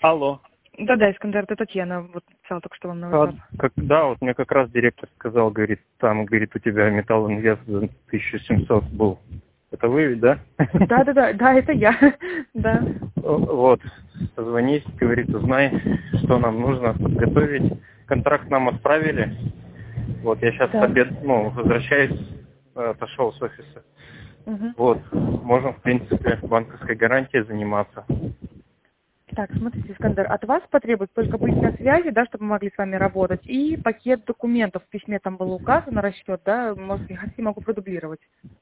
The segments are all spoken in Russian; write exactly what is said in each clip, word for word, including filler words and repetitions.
Алло. Да-да, Искандер, это Татьяна, вот писала только что вам на А, WhatsApp. как, да, вот мне как раз директор сказал, говорит, там, говорит, у тебя металлоинвест за тысяча семьсот был. Это вы ведь, да? Да-да-да, да, это я, да. Вот, позвонись, говорит, узнай, что нам нужно подготовить. Контракт нам отправили. Вот, я сейчас Да. обед, ну, возвращаюсь, отошел с офиса. Угу. Вот, можем, в принципе, банковской гарантией заниматься. Так, смотрите, Искандер, от вас потребуется только быть на связи, да, чтобы мы могли с вами работать, и пакет документов. В письме там было указано расчет, да, может, я хотите, могу продублировать.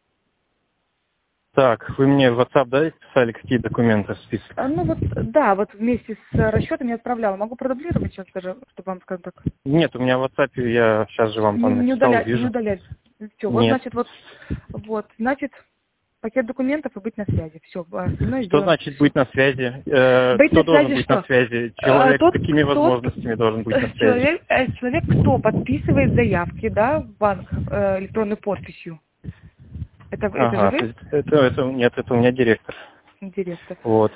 Так, вы мне в WhatsApp, да, писали, какие документы в список? А, ну вот, да, вот вместе с расчетом я отправляла. Могу продублировать сейчас даже, чтобы вам, скажем так, Нет, у меня в WhatsApp, я сейчас же вам не, там не написал, удалять, не вижу. удалять. Все, вот, Нет. значит, вот, вот, значит, пакет документов и быть на связи. Все, остальное Что сделаем. значит быть на связи? Э, Быть кто на должен связи быть на что? связи? Э, Человек с Тот, какими тот возможностями должен быть на э, связи? человек, э, человек, кто подписывает заявки, да, в банк э, электронной подписью. Это, это же Ага, то вы, есть это, это, нет, это у меня директор. директор. Вот.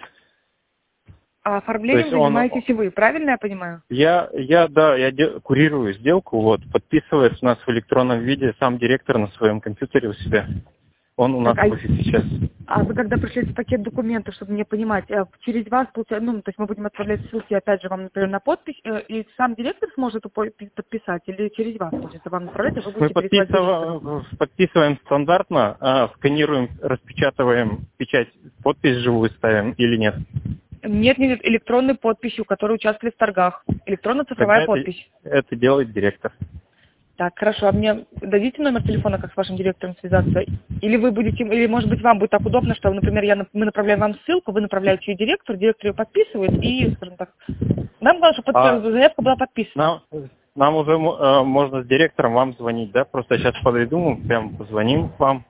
А То оформлением есть он, занимаетесь и вы, правильно я понимаю? я, я, да, я де- курирую сделку, вот, подписывает у нас в электронном виде сам директор на своем компьютере у себя. Он у нас Так, а, в офисе сейчас. а вы когда пришлете пакет документов, чтобы мне понимать, э, через вас, получается, ну, то есть мы будем отправлять ссылки, опять же, вам, например, на подпись, э, и сам директор сможет упо- подписать, или через вас, получается, вам направлять, а вы Мы будете пересылать директору? подписываем, подписываем стандартно, а сканируем, распечатываем печать, подпись живую ставим или нет. Нет, нет, электронной подписью, которые участвовали в торгах. Тогда Электронно-цифровая это, подпись. это делает директор. Так, хорошо. А мне дадите номер телефона, как с вашим директором связаться? Или вы будете, или может быть вам будет так удобно, что, например, я, нап- мы направляем вам ссылку, вы направляете ее директору, директор ее подписывает и, скажем так, нам главное, чтобы А подпи- заявка была подписана. нам, нам уже э, можно с директором вам звонить, да? Просто сейчас подойду, мы прям позвоним вам.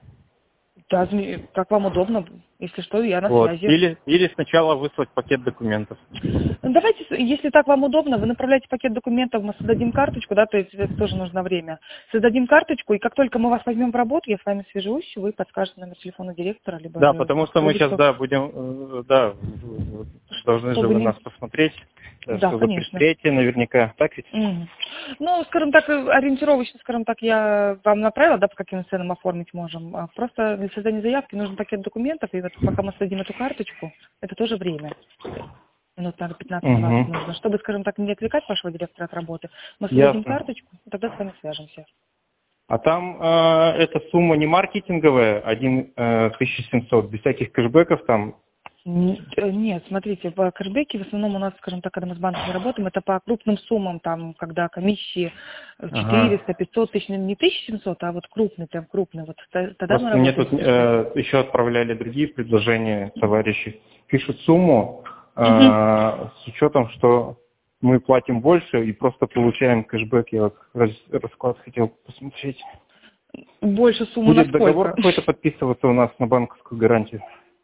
Да, зме- как вам удобно. Если что, я на Вот. связи. Или, или сначала выслать пакет документов. Ну, давайте, с- если так вам удобно, вы направляете пакет документов, мы создадим карточку, да, то есть это тоже нужно время. Создадим карточку, и как только мы вас возьмем в работу, я с вами свяжусь, вы подскажете номер телефона директора, либо Да, же потому что мы сейчас, кто-то, да, будем, э, да, в- в- должны же чтобы вы не... нас посмотреть, да, Да, что за конечно. предприятие наверняка, так ведь? Мгм. Ну, скажем так, э, ориентировочно, скажем так, я вам направила, да, по каким ценам оформить можем. А просто для создания заявки нужен пакет документов, и вот пока мы создадим эту карточку, это тоже время. Минут, наверное, пятнадцать-двадцать Угу. нужно. Чтобы, скажем так, не отвлекать вашего директора от работы, мы создадим Ясно. карточку, и тогда с вами свяжемся. А там э, эта сумма не маркетинговая, один э, тысяча семьсот, без всяких кэшбэков там. Н- э, Нет, смотрите, в кэшбэке в основном у нас, скажем так, когда мы с банками работаем, это по крупным суммам, там, когда комиссии э, Ага. четыреста пятьсот тысяч, ну, не тысяча семьсот, а вот крупный, прям крупный, вот т- тогда мы Просто мне работаем тут с кэшбэком. э, еще отправляли другие предложения товарищи. Пишут сумму э, Мгм. с учетом, что мы платим больше и просто получаем кэшбэк. Я вот раз- расклад хотел посмотреть. Больше сумму Будет договор насколько? какой-то подписываться у нас на банковскую гарантию?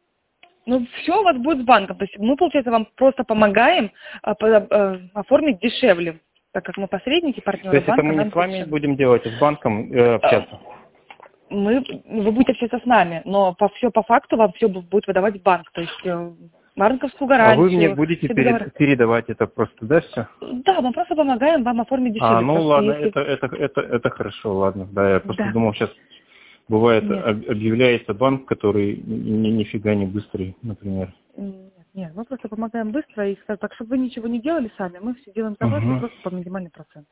Ну, все у вас будет с банком. То есть мы, получается, вам просто помогаем а, по- э, оформить дешевле, так как мы посредники, То партнеры есть это банка, мы не нам с вами дешевле. будем делать, а с банком э, А, общаться? Мы, вы будете общаться с нами, но по, все по факту вам все будет выдавать банк. То есть э, банковскую А вы мне гарантию, будете все договоры. перед- передавать это просто, да, все? Да, мы просто помогаем вам оформить А, дешевле, ну потому что ладно, если... это, это, это, это хорошо, ладно. Да, я просто Да, думал, сейчас бывает, нет, об- объявляется банк, который ни, нифига не быстрый, например. нет, нет, мы просто помогаем быстро, и скажем так, чтобы вы ничего не делали сами, мы все делаем за вас и Угу. просто по минимальный процент.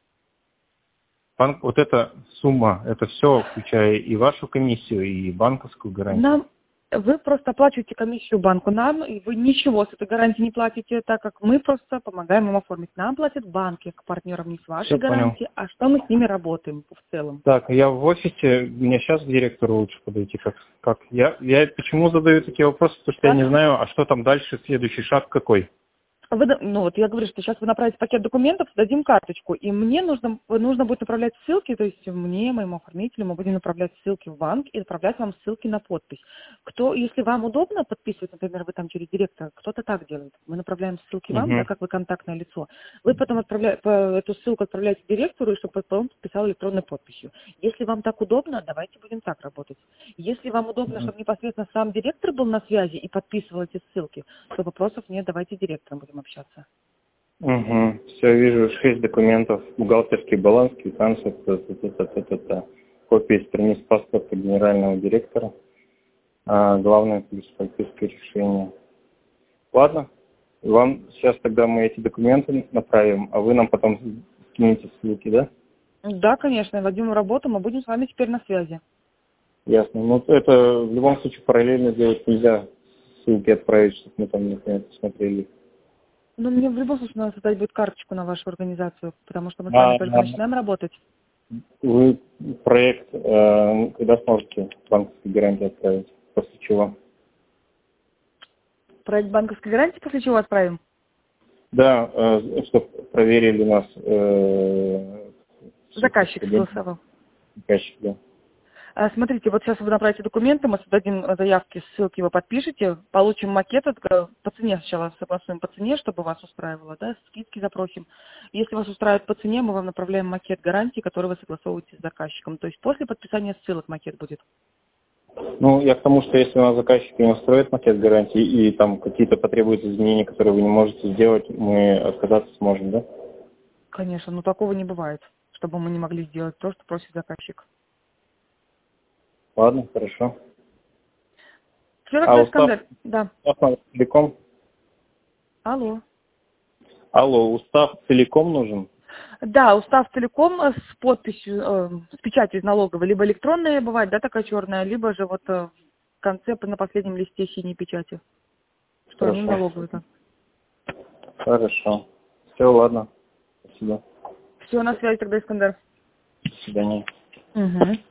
Банк, вот эта сумма, это все, включая и вашу комиссию, и банковскую гарантию. Нам вы просто оплачиваете комиссию банку нам, и вы ничего с этой гарантией не платите, так как мы просто помогаем вам оформить. Нам платят банки, как партнерам, не с вашей Все понял. гарантией, а что мы с ними работаем в целом. Так, я в офисе, мне сейчас к директору лучше подойти, как, как? Я, я почему задаю такие вопросы, потому что я Так? не знаю, а что там дальше, следующий шаг какой? Вы, да- ну вот я говорю, что сейчас вы направите пакет документов, дадим карточку, и мне нужно, нужно будет направлять ссылки, то есть мне, моему оформителю, мы будем направлять ссылки в банк и отправлять вам ссылки на подпись. Кто, если вам удобно подписывать, например, вы там через директора, кто-то так делает. Мы направляем ссылки вам, да, Угу. как вы контактное лицо. Вы потом отправля- по- эту ссылку отправляете директору, и чтобы он подписал электронной подписью. Если вам так удобно, давайте будем так работать. Если вам удобно, чтобы непосредственно сам директор был на связи и подписывал эти ссылки, то вопросов нет, давайте директором будем общаться. Угу. Все, вижу, шесть документов. Бухгалтерский баланс, квитанция, та-та-та-та-та-та. Копии страниц паспорта генерального директора. А, главное, плюс фактическое решение. Ладно. Вам сейчас тогда мы эти документы направим, а вы нам потом скинете ссылки, да? Да, конечно, вводим в работу, мы будем с вами теперь на связи. Ясно. Ну, это в любом случае параллельно делать нельзя. Ссылки отправить, чтобы мы там, например, посмотрели. Ну, мне в любом случае надо создать будет карточку на вашу организацию, потому что мы с А, вами только начинаем работать. вы проект э, когда сможете банковской гарантии отправить? После чего? Проект банковской гарантии после чего отправим? Да, э, чтобы проверили нас э, Заказчик согласовал. заказчик, да. А, Смотрите, вот сейчас вы направите документы, мы создадим заявки, ссылки вы подпишете, получим макет, это по цене сначала согласуем по цене, чтобы вас устраивало, да, скидки запросим. Если вас устраивает по цене, мы вам направляем макет гарантии, который вы согласовываете с заказчиком. То есть после подписания ссылок макет будет. Ну, я к тому, что если у нас заказчик не устроит макет гарантии и там какие-то потребуются изменения, которые вы не можете сделать, мы отказаться сможем, да? Конечно, но такого не бывает, чтобы мы не могли сделать то, что просит заказчик. Ладно, хорошо. Все, А тогда, устав, Искандер? Да. устав целиком? Алло. Алло, устав целиком нужен? Да, устав целиком э, с подписью, э, с печатью из налоговой, либо электронная бывает, да, такая черная, либо же вот э, в конце на последнем листе синей печати. Что, ну, Хорошо. налоговую-то. Хорошо. Все, ладно. Спасибо. Все, на связи тогда, Искандер. До свидания. Угу.